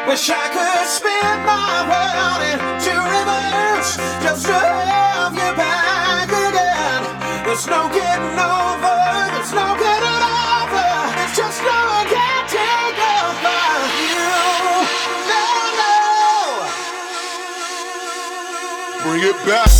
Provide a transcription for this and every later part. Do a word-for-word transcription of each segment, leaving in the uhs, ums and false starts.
Wish I could spin my world into reverse just to have you back again. There's no getting over, there's no getting over. It's just no one can take over you. No, no. Bring it back.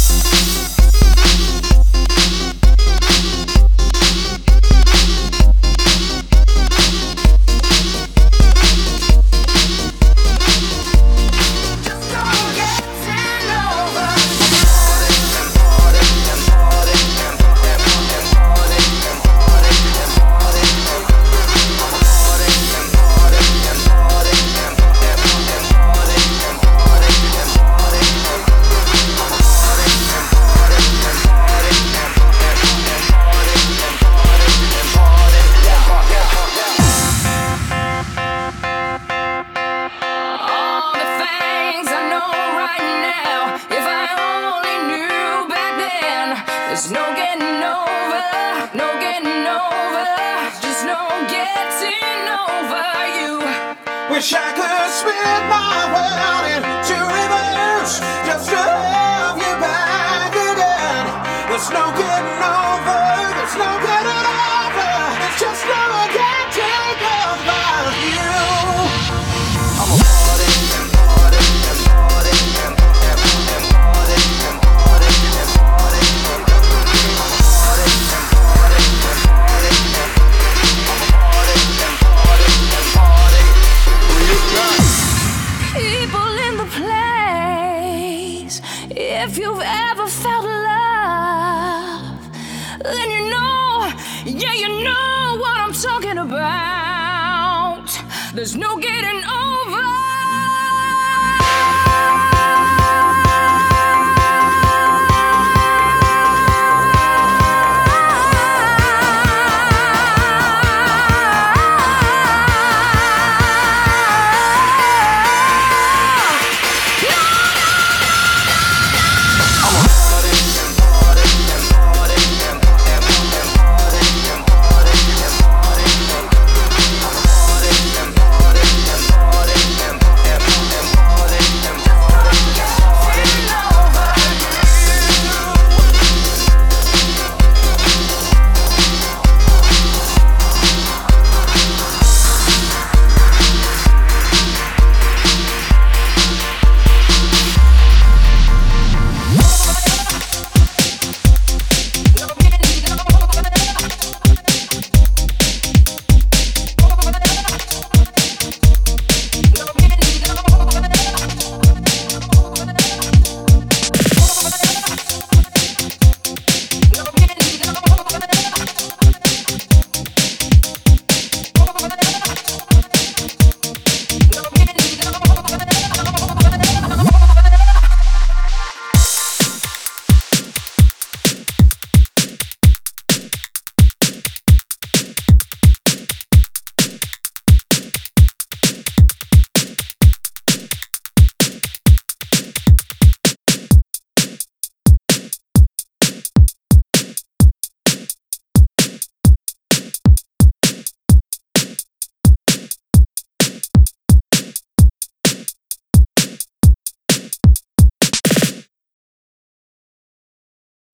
There's no getting over, no getting over, just no getting over you. Wish I could spin my world into reverse just to have you back again. There's no getting over, there's no getting over. It's just no one can take over you. I'm a party, party, party, party, party, party, party. People in the place, if you've ever felt love, then you know, yeah, you know what I'm talking about. There's no getting over.